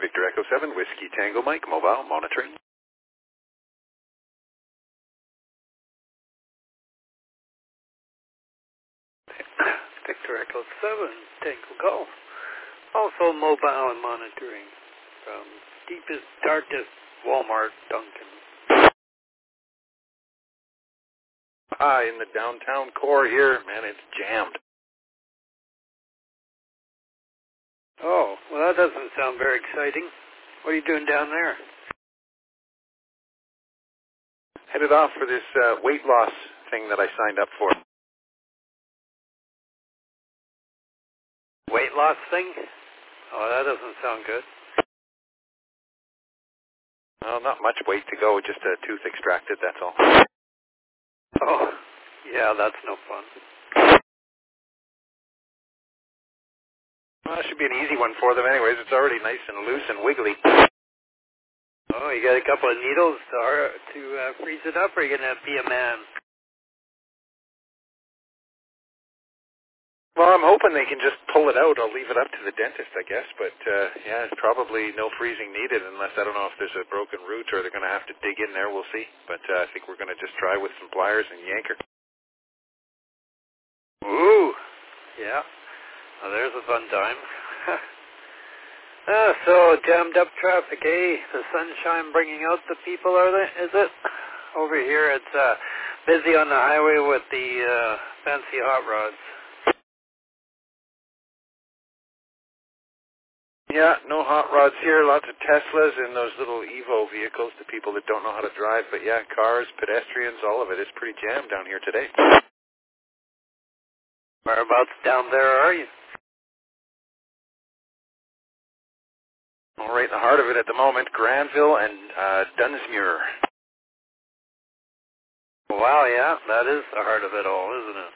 Victor Echo 7, Whiskey Tango Mike, mobile monitoring. Victor Echo 7, Tango Golf. Also mobile and monitoring from deepest, darkest Walmart Duncan. In the downtown core here, man, it's jammed. Oh, well, that doesn't sound very exciting. What are you doing down there? Headed off for this weight loss thing that I signed up for. Weight loss thing? Oh, that doesn't sound good. Well, not much weight to go, just a tooth extracted, that's all. Oh, yeah, that's no fun. Well, it should be an easy one for them anyways. It's already nice and loose and wiggly. Oh, you got a couple of needles to freeze it up, or are you going to be a man? Well, I'm hoping they can just pull it out. I'll leave it up to the dentist, I guess. But, yeah, it's probably no freezing needed unless, I don't know if there's a broken root or they're going to have to dig in there. We'll see. But I think we're going to just try with some pliers and yank her. Ooh, yeah. Well, there's a fun time. So jammed up traffic, eh? The sunshine bringing out the people, is it? Over here it's busy on the highway with the fancy hot rods. Yeah, no hot rods here. Lots of Teslas and those little Evo vehicles to people that don't know how to drive. But yeah, cars, pedestrians, all of it is pretty jammed down here today. Whereabouts down there are you? Well, right in the heart of it at the moment, Granville and Dunsmuir. Wow, yeah, that is the heart of it all, isn't it?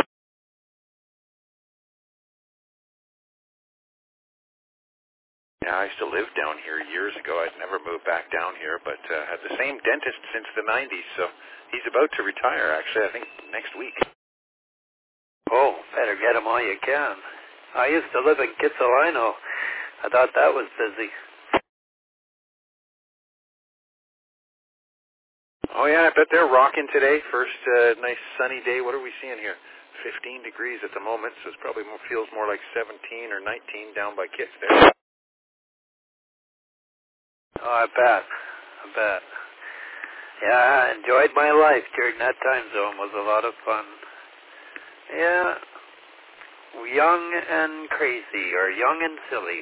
Yeah, I used to live down here years ago. I'd never moved back down here, but had the same dentist since the 90s, so he's about to retire, actually, I think next week. Oh, better get him while you can. I used to live in Kitsilano. I thought that was busy. Oh, yeah, I bet they're rocking today. First nice sunny day. What are we seeing here? 15 degrees at the moment, so it probably feels more like 17 or 19 down by Kits there. Oh, I bet. Yeah, I enjoyed my life during that time zone. It was a lot of fun. Yeah, young and crazy, or young and silly.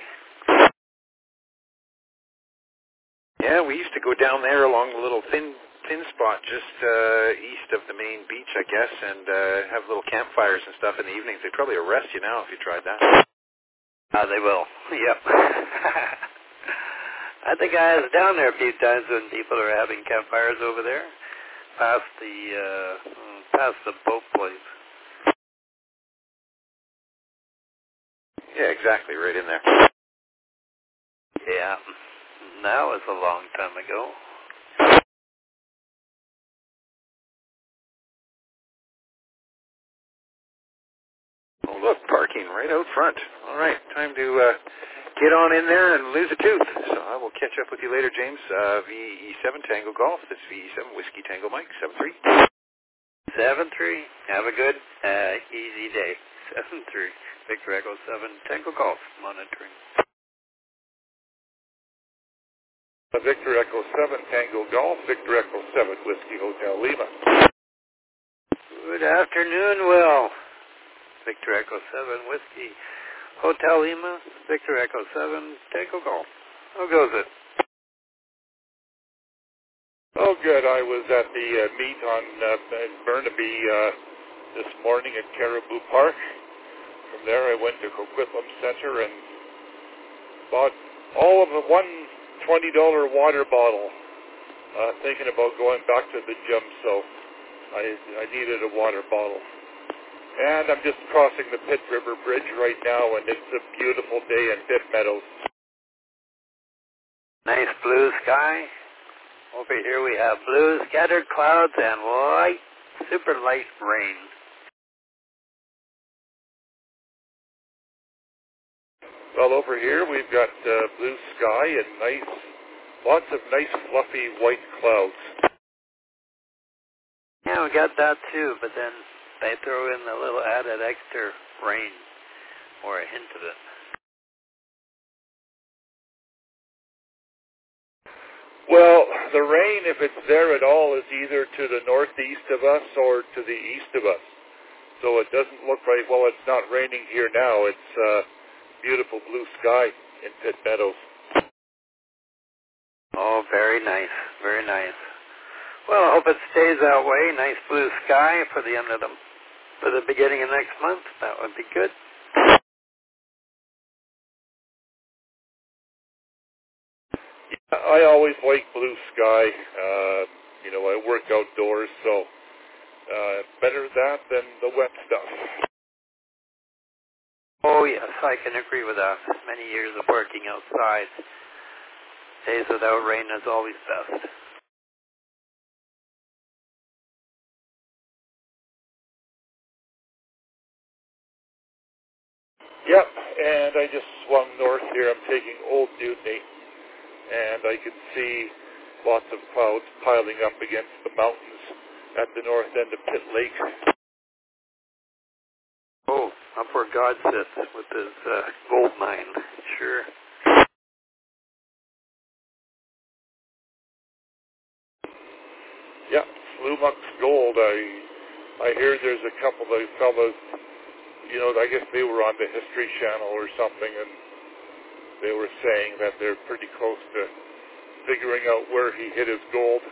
Yeah, we used to go down there along the little thin spot just east of the main beach, I guess, and have little campfires and stuff in the evenings. They'd probably arrest you now if you tried that. They will. Yep. I think I was down there a few times when people are having campfires over there, past the boat place. Yeah, exactly, right in there. Yeah, that was a long time ago. Oh, look, parking right out front. All right, time to get on in there and lose a tooth. So I will catch up with you later, James. VE7 Tango Golf. This is VE7 Whiskey Tango Mike, 7-3. 7-3. Have a good, easy day. 7-3. Victor Echo 7 Tango Golf monitoring. Victor Echo 7 Tango Golf. Victor Echo 7 Whiskey Hotel Lima. Good afternoon, Will. Victor Echo 7 Whiskey Hotel Lima. Victor Echo 7 Tango Golf. How goes it? Oh, good. I was at the meet on Burnaby this morning at Caribou Park. From there, I went to Coquitlam Center and bought all of the $120 water bottle. Thinking about going back to the gym, so I needed a water bottle. And I'm just crossing the Pitt River Bridge right now, and it's a beautiful day in Pitt Meadows. Nice blue sky. Over here we have blue scattered clouds and light, super light rain. Well, over here we've got blue sky and lots of nice fluffy white clouds. Yeah, we got that too, but then they throw in a little added extra rain, or a hint of it. Well, the rain, if it's there at all, is either to the northeast of us or to the east of us. So it doesn't look like, well, it's not raining here now. It's beautiful blue sky in Pitt Meadows. Oh, very nice, very nice. Well, I hope it stays that way. Nice blue sky for the beginning of next month. That would be good. I always like blue sky. I work outdoors, so better that than the wet stuff. Oh, yes, I can agree with that. Many years of working outside. Days without rain is always best. Yep, and I just swung north here. I'm taking Old Mutiny, and I can see lots of clouds piling up against the mountains at the north end of Pitt Lake. Oh, up where God sits with his gold mine. Sure. Yeah, Slumux Gold. I hear there's a couple of fellas, I guess they were on the History Channel or something, and they were saying that they're pretty close to figuring out where he hid his gold.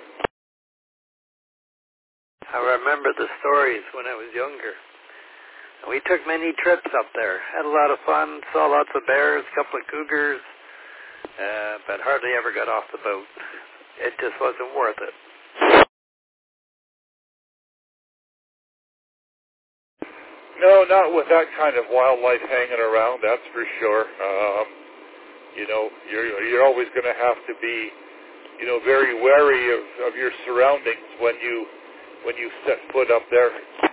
I remember the stories when I was younger. We took many trips up there. Had a lot of fun, saw lots of bears, a couple of cougars, but hardly ever got off the boat. It just wasn't worth it. No, not with that kind of wildlife hanging around, that's for sure. You're always going to have to be, very wary of your surroundings when you set foot up there.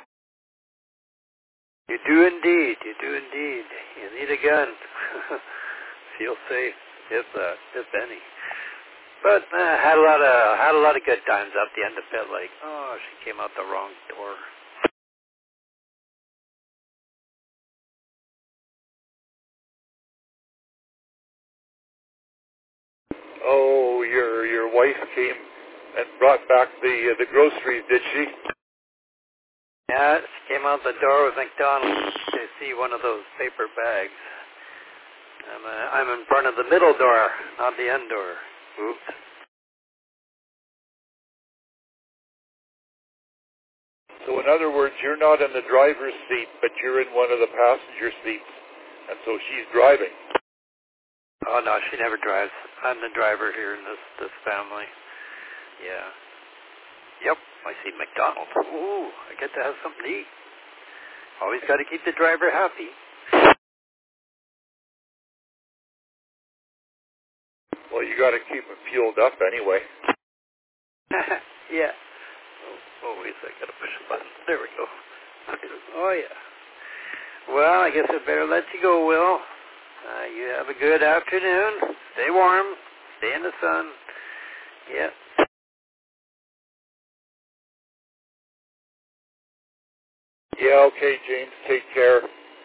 You do indeed. You do indeed. You need a gun. Feel safe, if any. But had a lot of good times up the end of Pitt Lake. Oh, she came out the wrong door. Oh, your wife came and brought back the groceries, did she? Yeah, she came out the door with McDonald's to see one of those paper bags. I'm in front of the middle door, not the end door. Oops. So in other words, you're not in the driver's seat, but you're in one of the passenger seats, and so she's driving. Oh, no, she never drives. I'm the driver here in this family. Yeah. Yep, I see McDonald's. Ooh, I get to have something to eat. Always got to keep the driver happy. Well, you got to keep it fueled up anyway. Yeah. Oh, wait a second. I got to push a button. There we go. Oh, yeah. Well, I guess I better let you go, Will. You have a good afternoon. Stay warm. Stay in the sun. Yeah. Yeah, okay, James. Take care.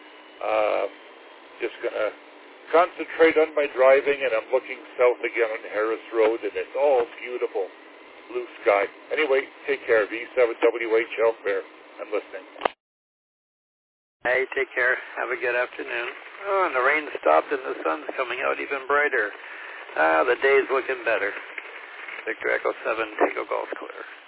Just going to concentrate on my driving, and I'm looking south again on Harris Road, and it's all beautiful. Blue sky. Anyway, take care. V7WH Fair. I'm listening. Hey, take care. Have a good afternoon. Oh, and the rain stopped and the sun's coming out even brighter. The day's looking better. Victor Echo 7, Tango Golf Clear.